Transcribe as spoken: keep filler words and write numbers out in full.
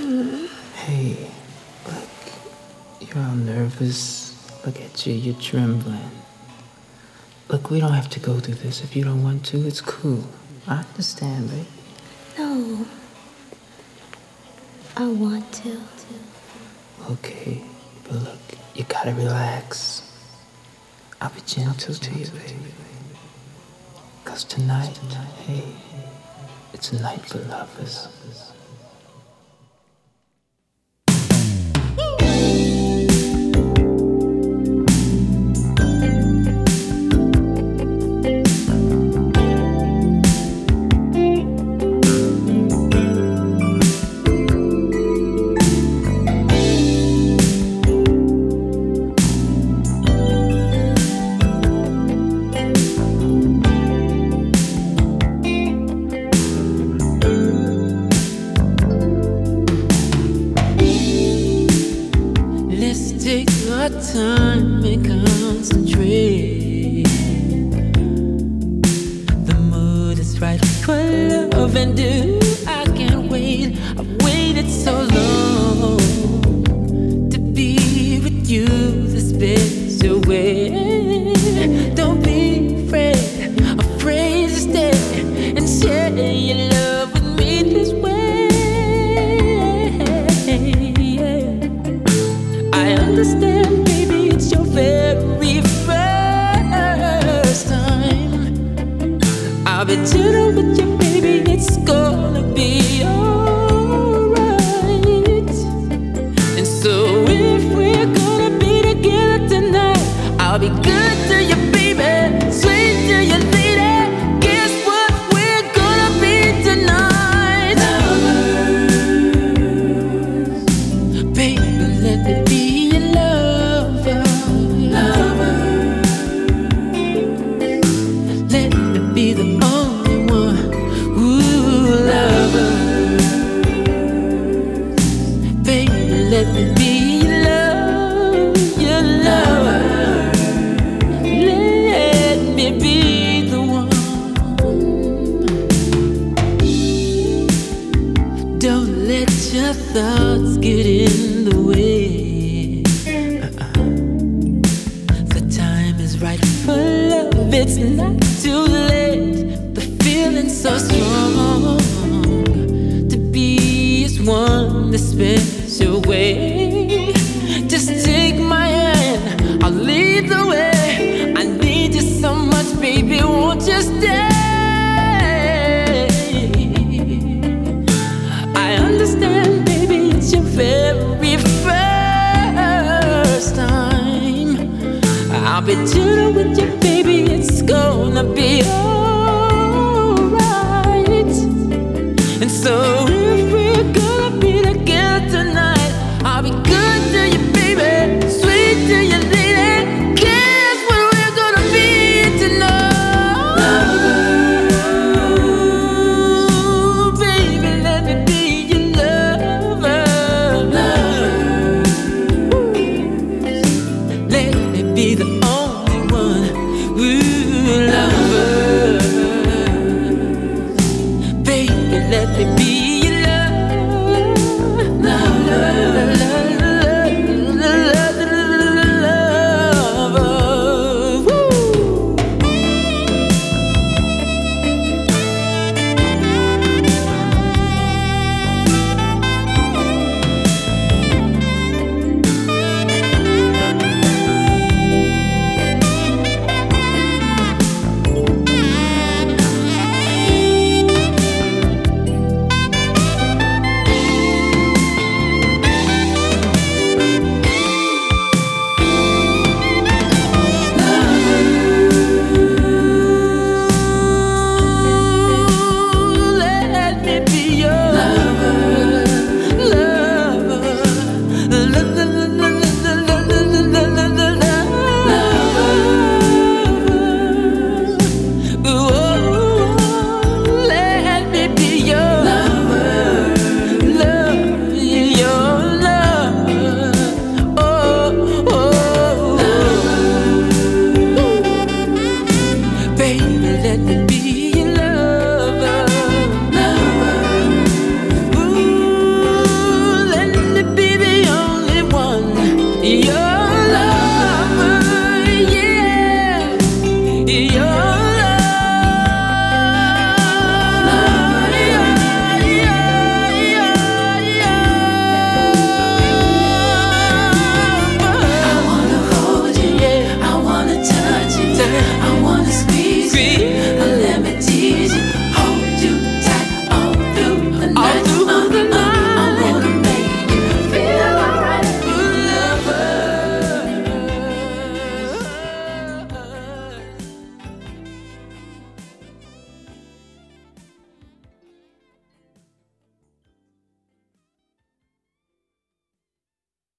Hey, look, you're all nervous. Look at you, you're trembling. Look, we don't have to go through this. If you don't want to, it's cool. I understand, babe. No. I want to. Okay, but look, you gotta relax. I'll be gentle to you, baby. Cause tonight, hey, it's a night for lovers. Take our time and concentrate. The mood is right for love and do. I can't wait. I've waited so long to be with you this special way. Don't be afraid, afraid to stay and share your love with me this way. I understand, baby, it's your very first time. I'll be gentle with you, baby, it's gonna be alright. And so if we're gonna be together tonight, I'll be good to you, baby, sweet to you, lady. Guess what we're gonna be tonight? Lovers. Baby, let me be. Be the only one, ooh, lover. Baby, let me be your love, your lover. Let me be the one. Don't let your thoughts get in the way. uh-uh. The time is right for love, it's not too late. The feeling's so strong to be as one the special way. Just take my hand, I'll lead the way. I need you so much, baby, won't you stay? I understand, baby, it's your very first time. I'll be gentle with you, baby, it's gonna be alright. And so